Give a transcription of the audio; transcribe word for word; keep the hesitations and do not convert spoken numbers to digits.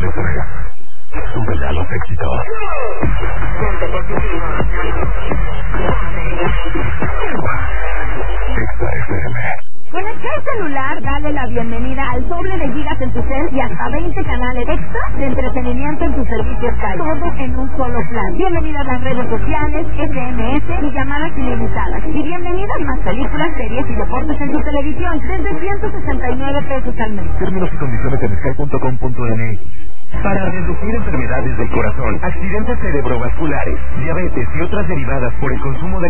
letra. Súbele a los éxitos. Exa F M. Con el Share celular, dale la bienvenida al doble de gigas en tu cel y hasta veinte canales extra de entretenimiento en tu servicio Sky. Todo en un solo plan. Bienvenida a las redes sociales, S M S y llamadas ilimitadas. Y bienvenidas más películas, series y deportes en tu televisión desde ciento sesenta y nueve pesos al mes. Términos y condiciones en sky punto com punto m x. Para reducir enfermedades del corazón, accidentes cerebrovasculares, diabetes y otras derivadas por el consumo de